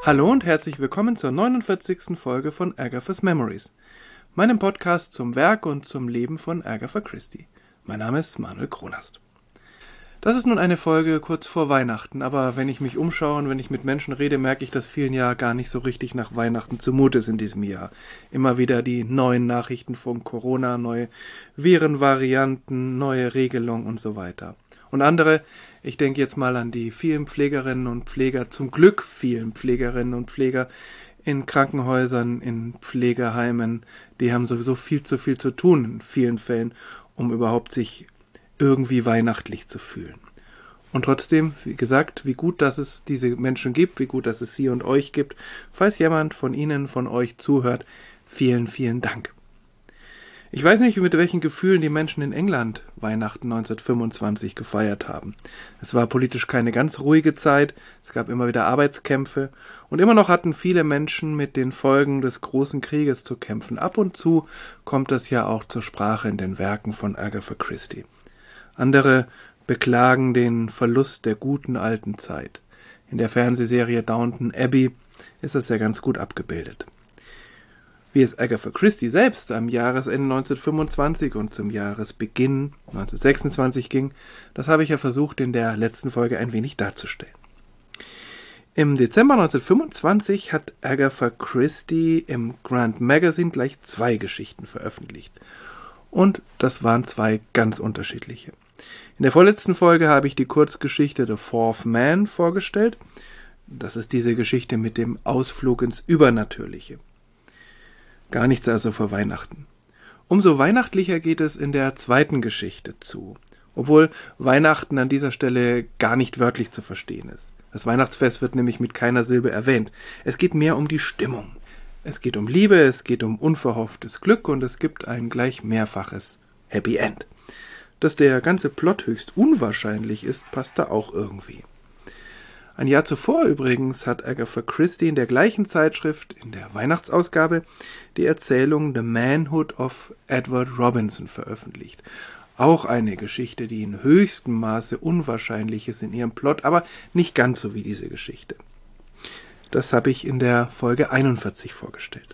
Hallo und herzlich willkommen zur 49. Folge von Agatha's Memories, meinem Podcast zum Werk und zum Leben von Agatha Christie. Mein Name ist Manuel Kronast. Das ist nun eine Folge kurz vor Weihnachten, aber wenn ich mich umschaue und wenn ich mit Menschen rede, merke ich, dass vielen ja gar nicht so richtig nach Weihnachten zumute ist in diesem Jahr. Immer wieder die neuen Nachrichten von Corona, neue Virenvarianten, neue Regelungen und so weiter. Und andere, ich denke jetzt mal an die vielen Pflegerinnen und Pfleger, zum Glück vielen Pflegerinnen und Pfleger in Krankenhäusern, in Pflegeheimen, die haben sowieso viel zu tun in vielen Fällen, um überhaupt sich irgendwie weihnachtlich zu fühlen. Und trotzdem, wie gesagt, wie gut, dass es diese Menschen gibt, wie gut, dass es Sie und euch gibt. Falls jemand von Ihnen, von euch zuhört, vielen Dank. Ich weiß nicht, mit welchen Gefühlen die Menschen in England Weihnachten 1925 gefeiert haben. Es war politisch keine ganz ruhige Zeit, es gab immer wieder Arbeitskämpfe und immer noch hatten viele Menschen mit den Folgen des großen Krieges zu kämpfen. Ab und zu kommt das ja auch zur Sprache in den Werken von Agatha Christie. Andere beklagen den Verlust der guten alten Zeit. In der Fernsehserie Downton Abbey ist das ja ganz gut abgebildet. Wie es Agatha Christie selbst am Jahresende 1925 und zum Jahresbeginn 1926 ging, das habe ich ja versucht in der letzten Folge ein wenig darzustellen. Im Dezember 1925 hat Agatha Christie im Grand Magazine gleich 2 Geschichten veröffentlicht. Und das waren 2 ganz unterschiedliche. In der vorletzten Folge habe ich die Kurzgeschichte The Fourth Man vorgestellt. Das ist diese Geschichte mit dem Ausflug ins Übernatürliche. Gar nichts also für Weihnachten. Umso weihnachtlicher geht es in der zweiten Geschichte zu, obwohl Weihnachten an dieser Stelle gar nicht wörtlich zu verstehen ist. Das Weihnachtsfest wird nämlich mit keiner Silbe erwähnt. Es geht mehr um die Stimmung. Es geht um Liebe, es geht um unverhofftes Glück und es gibt ein gleich mehrfaches Happy End. Dass der ganze Plot höchst unwahrscheinlich ist, passt da auch irgendwie. Ein Jahr zuvor übrigens hat Agatha Christie in der gleichen Zeitschrift, in der Weihnachtsausgabe, die Erzählung The Manhood of Edward Robinson veröffentlicht. Auch eine Geschichte, die in höchstem Maße unwahrscheinlich ist in ihrem Plot, aber nicht ganz so wie diese Geschichte. Das habe ich in der Folge 41 vorgestellt.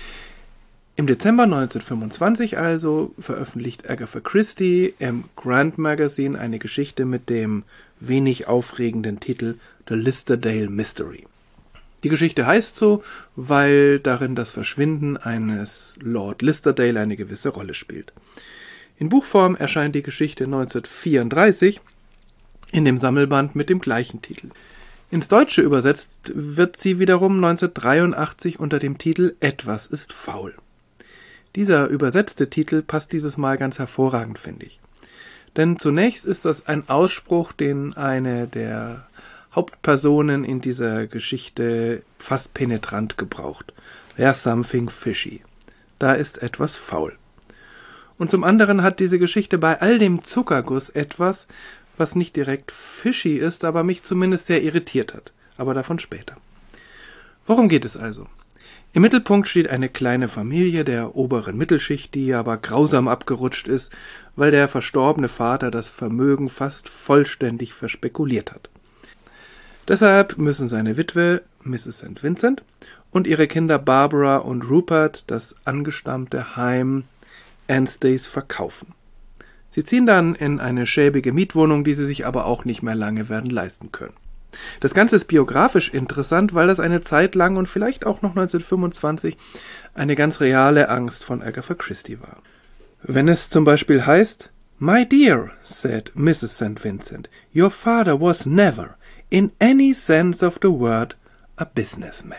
Im Dezember 1925 also veröffentlicht Agatha Christie im Grand Magazine eine Geschichte mit dem wenig aufregenden Titel The Listerdale Mystery. Die Geschichte heißt so, weil darin das Verschwinden eines Lord Listerdale eine gewisse Rolle spielt. In Buchform erscheint die Geschichte 1934 in dem Sammelband mit dem gleichen Titel. Ins Deutsche übersetzt wird sie wiederum 1983 unter dem Titel Etwas ist faul. Dieser übersetzte Titel passt dieses Mal ganz hervorragend, finde ich. Denn zunächst ist das ein Ausspruch, den eine der Hauptpersonen in dieser Geschichte fast penetrant gebraucht. There's something fishy. Da ist etwas faul. Und zum anderen hat diese Geschichte bei all dem Zuckerguss etwas, was nicht direkt fishy ist, aber mich zumindest sehr irritiert hat. Aber davon später. Worum geht es also? Im Mittelpunkt steht eine kleine Familie der oberen Mittelschicht, die aber grausam abgerutscht ist, weil der verstorbene Vater das Vermögen fast vollständig verspekuliert hat. Deshalb müssen seine Witwe, Mrs. St. Vincent, und ihre Kinder Barbara und Rupert das angestammte Heim Anstays verkaufen. Sie ziehen dann in eine schäbige Mietwohnung, die sie sich aber auch nicht mehr lange werden leisten können. Das Ganze ist biografisch interessant, weil das eine Zeit lang und vielleicht auch noch 1925 eine ganz reale Angst von Agatha Christie war. Wenn es zum Beispiel heißt, "My dear," said Mrs. St. Vincent, "your father was never, in any sense of the word, a businessman."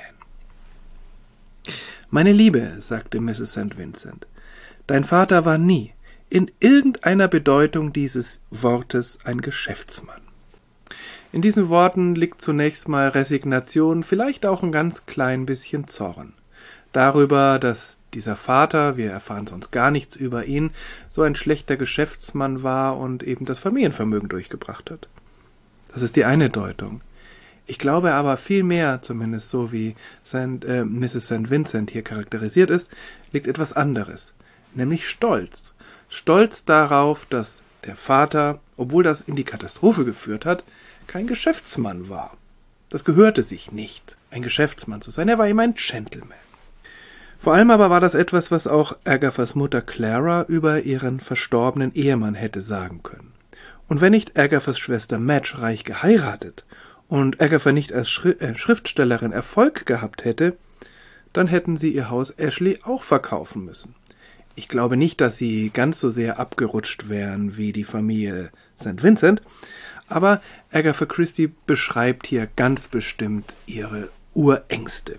Meine Liebe, sagte Mrs. St. Vincent, dein Vater war nie, in irgendeiner Bedeutung dieses Wortes, ein Geschäftsmann. In diesen Worten liegt zunächst mal Resignation, vielleicht auch ein ganz klein bisschen Zorn. Darüber, dass dieser Vater, wir erfahren sonst gar nichts über ihn, so ein schlechter Geschäftsmann war und eben das Familienvermögen durchgebracht hat. Das ist die eine Deutung. Ich glaube aber viel mehr, zumindest so wie Mrs. St. Vincent hier charakterisiert ist, liegt etwas anderes, nämlich Stolz. Stolz darauf, dass der Vater, obwohl das in die Katastrophe geführt hat, kein Geschäftsmann war. Das gehörte sich nicht, ein Geschäftsmann zu sein. Er war eben ein Gentleman. Vor allem aber war das etwas, was auch Agathas Mutter Clara über ihren verstorbenen Ehemann hätte sagen können. Und wenn nicht Agathas Schwester Madge reich geheiratet und Agatha nicht als Schriftstellerin Erfolg gehabt hätte, dann hätten sie ihr Haus Ashley auch verkaufen müssen. Ich glaube nicht, dass sie ganz so sehr abgerutscht wären wie die Familie St. Vincent, aber Agatha Christie beschreibt hier ganz bestimmt ihre Urängste.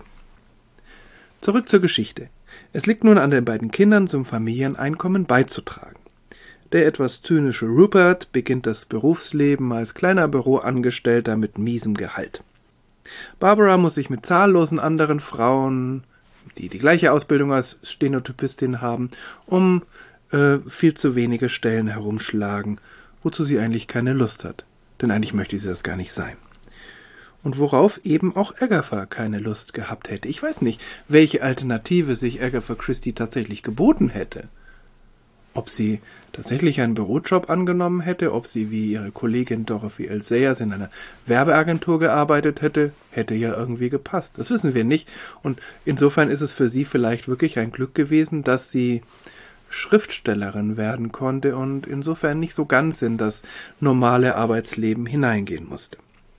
Zurück zur Geschichte. Es liegt nun an den beiden Kindern, zum Familieneinkommen beizutragen. Der etwas zynische Rupert beginnt das Berufsleben als kleiner Büroangestellter mit miesem Gehalt. Barbara muss sich mit zahllosen anderen Frauen, die die gleiche Ausbildung als Stenotypistin haben, um viel zu wenige Stellen herumschlagen, wozu sie eigentlich keine Lust hat. Denn eigentlich möchte sie das gar nicht sein. Und worauf eben auch Agatha keine Lust gehabt hätte. Ich weiß nicht, welche Alternative sich Agatha Christie tatsächlich geboten hätte. Ob sie tatsächlich einen Bürojob angenommen hätte, ob sie wie ihre Kollegin Dorothy L. Sayers in einer Werbeagentur gearbeitet hätte, hätte ja irgendwie gepasst. Das wissen wir nicht. Und insofern ist es für sie vielleicht wirklich ein Glück gewesen, dass sie Schriftstellerin werden konnte und insofern nicht so ganz in das normale Arbeitsleben hineingehen musste.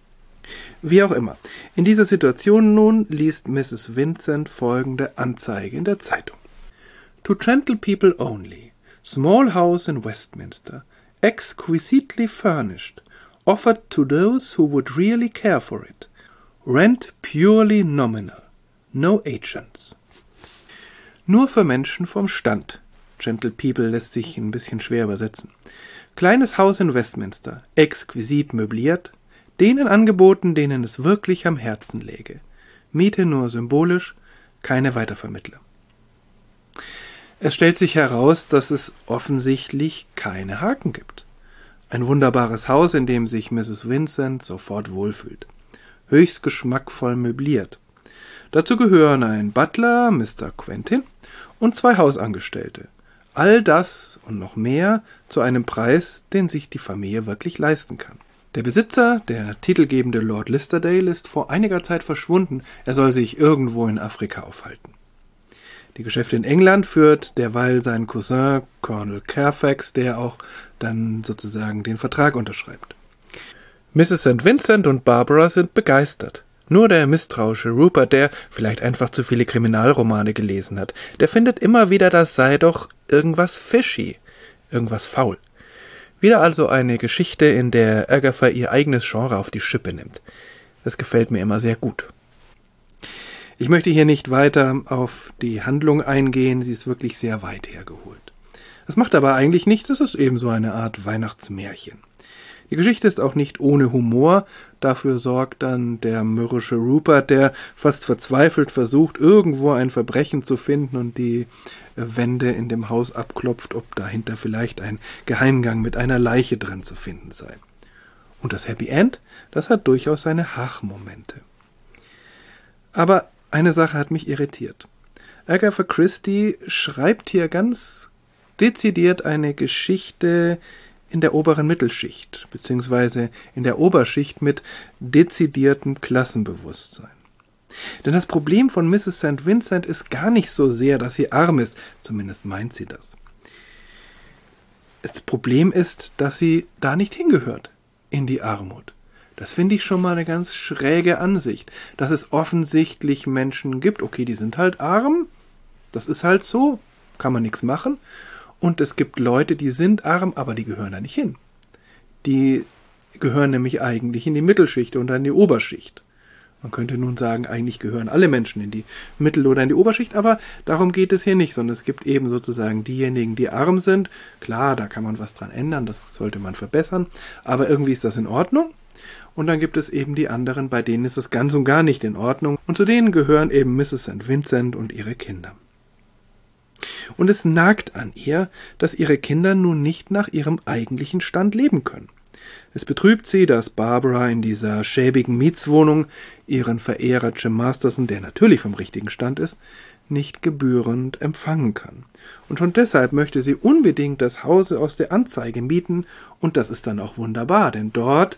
Wie auch immer, in dieser Situation nun liest Mrs. Vincent folgende Anzeige in der Zeitung. To gentle people only. Small house in Westminster, exquisitely furnished, offered to those who would really care for it. Rent purely nominal, no agents. Nur für Menschen vom Stand. Gentle people lässt sich ein bisschen schwer übersetzen. Kleines Haus in Westminster, exquisit möbliert, denen angeboten, denen es wirklich am Herzen läge. Miete nur symbolisch, keine Weitervermittler. Es stellt sich heraus, dass es offensichtlich keine Haken gibt. Ein wunderbares Haus, in dem sich Mrs. Vincent sofort wohlfühlt. Höchst geschmackvoll möbliert. Dazu gehören ein Butler, Mr. Quentin, und 2 Hausangestellte. All das und noch mehr zu einem Preis, den sich die Familie wirklich leisten kann. Der Besitzer, der titelgebende Lord Listerdale, ist vor einiger Zeit verschwunden. Er soll sich irgendwo in Afrika aufhalten. Die Geschäfte in England führt derweil sein Cousin Colonel Carfax, der auch dann sozusagen den Vertrag unterschreibt. Mrs. St. Vincent und Barbara sind begeistert. Nur der misstrauische Rupert, der vielleicht einfach zu viele Kriminalromane gelesen hat, der findet immer wieder, das sei doch irgendwas fishy, irgendwas faul. Wieder also eine Geschichte, in der Agatha ihr eigenes Genre auf die Schippe nimmt. Das gefällt mir immer sehr gut. Ich möchte hier nicht weiter auf die Handlung eingehen, sie ist wirklich sehr weit hergeholt. Das macht aber eigentlich nichts, es ist eben so eine Art Weihnachtsmärchen. Die Geschichte ist auch nicht ohne Humor, dafür sorgt dann der mürrische Rupert, der fast verzweifelt versucht, irgendwo ein Verbrechen zu finden und die Wände in dem Haus abklopft, ob dahinter vielleicht ein Geheimgang mit einer Leiche drin zu finden sei. Und das Happy End, das hat durchaus seine Hachmomente. Aber eine Sache hat mich irritiert. Agatha Christie schreibt hier ganz dezidiert eine Geschichte in der oberen Mittelschicht, beziehungsweise in der Oberschicht mit dezidiertem Klassenbewusstsein. Denn das Problem von Mrs. St. Vincent ist gar nicht so sehr, dass sie arm ist, zumindest meint sie das. Das Problem ist, dass sie da nicht hingehört, in die Armut. Das finde ich schon mal eine ganz schräge Ansicht, dass es offensichtlich Menschen gibt, okay, die sind halt arm, das ist halt so, kann man nichts machen, und es gibt Leute, die sind arm, aber die gehören da nicht hin. Die gehören nämlich eigentlich in die Mittelschicht und in die Oberschicht. Man könnte nun sagen, eigentlich gehören alle Menschen in die Mittel- oder in die Oberschicht, aber darum geht es hier nicht, sondern es gibt eben sozusagen diejenigen, die arm sind. Klar, da kann man was dran ändern, das sollte man verbessern, aber irgendwie ist das in Ordnung. Und dann gibt es eben die anderen, bei denen ist das ganz und gar nicht in Ordnung. Und zu denen gehören eben Mrs. St. Vincent und ihre Kinder. Und es nagt an ihr, dass ihre Kinder nun nicht nach ihrem eigentlichen Stand leben können. Es betrübt sie, dass Barbara in dieser schäbigen Mietswohnung ihren Verehrer Jim Masterson, der natürlich vom richtigen Stand ist, nicht gebührend empfangen kann. Und schon deshalb möchte sie unbedingt das Haus aus der Anzeige mieten, und das ist dann auch wunderbar, denn dort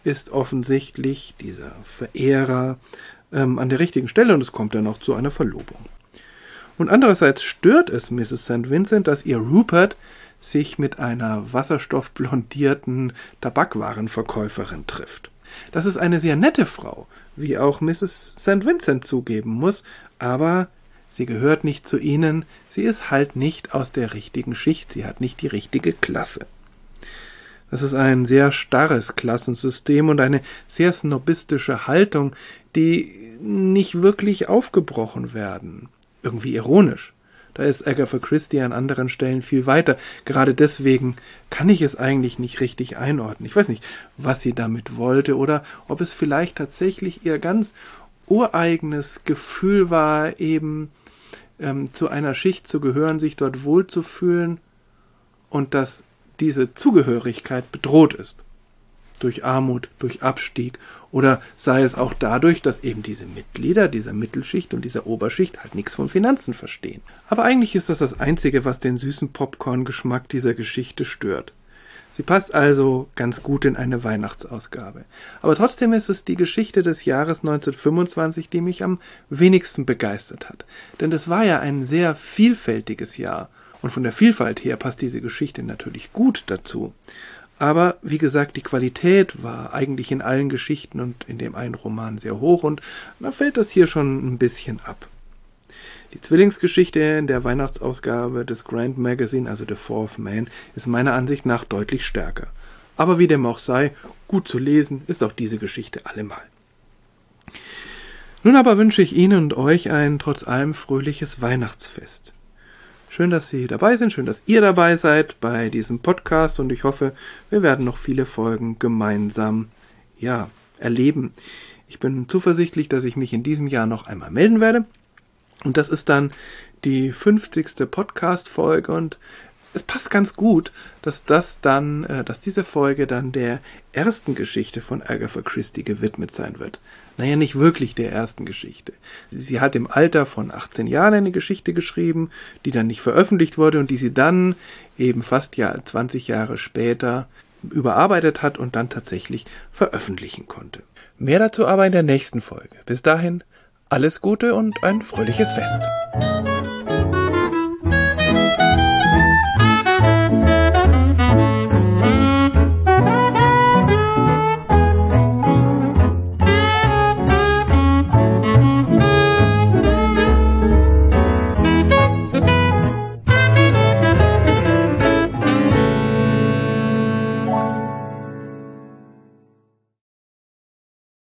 ist offensichtlich dieser Verehrer an der richtigen Stelle und es kommt dann auch zu einer Verlobung. Und andererseits stört es Mrs. St. Vincent, dass ihr Rupert sich mit einer wasserstoffblondierten Tabakwarenverkäuferin trifft. Das ist eine sehr nette Frau, wie auch Mrs. St. Vincent zugeben muss, aber sie gehört nicht zu ihnen, sie ist halt nicht aus der richtigen Schicht, sie hat nicht die richtige Klasse. Das ist ein sehr starres Klassensystem und eine sehr snobistische Haltung, die nicht wirklich aufgebrochen werden. Irgendwie ironisch. Da ist Agatha Christie an anderen Stellen viel weiter. Gerade deswegen kann ich es eigentlich nicht richtig einordnen. Ich weiß nicht, was sie damit wollte oder ob es vielleicht tatsächlich ihr ganz ureigenes Gefühl war, eben zu einer Schicht zu gehören, sich dort wohlzufühlen und dass diese Zugehörigkeit bedroht ist. Durch Armut, durch Abstieg oder sei es auch dadurch, dass eben diese Mitglieder dieser Mittelschicht und dieser Oberschicht halt nichts von Finanzen verstehen. Aber eigentlich ist das Einzige, was den süßen Popcorn-Geschmack dieser Geschichte stört. Sie passt also ganz gut in eine Weihnachtsausgabe. Aber trotzdem ist es die Geschichte des Jahres 1925, die mich am wenigsten begeistert hat. Denn es war ja ein sehr vielfältiges Jahr. Und von der Vielfalt her passt diese Geschichte natürlich gut dazu. Aber wie gesagt, die Qualität war eigentlich in allen Geschichten und in dem einen Roman sehr hoch und da fällt das hier schon ein bisschen ab. Die Zwillingsgeschichte in der Weihnachtsausgabe des Grand Magazine, also The Fourth Man, ist meiner Ansicht nach deutlich stärker. Aber wie dem auch sei, gut zu lesen ist auch diese Geschichte allemal. Nun aber wünsche ich Ihnen und euch ein trotz allem fröhliches Weihnachtsfest. Schön, dass Sie dabei sind, schön, dass ihr dabei seid bei diesem Podcast und ich hoffe, wir werden noch viele Folgen gemeinsam, erleben. Ich bin zuversichtlich, dass ich mich in diesem Jahr noch einmal melden werde und das ist dann die 50. Podcast-Folge und es passt ganz gut, dass diese Folge dann der ersten Geschichte von Agatha Christie gewidmet sein wird. Naja, nicht wirklich der ersten Geschichte. Sie hat im Alter von 18 Jahren eine Geschichte geschrieben, die dann nicht veröffentlicht wurde und die sie dann eben fast 20 Jahre später überarbeitet hat und dann tatsächlich veröffentlichen konnte. Mehr dazu aber in der nächsten Folge. Bis dahin, alles Gute und ein fröhliches Fest.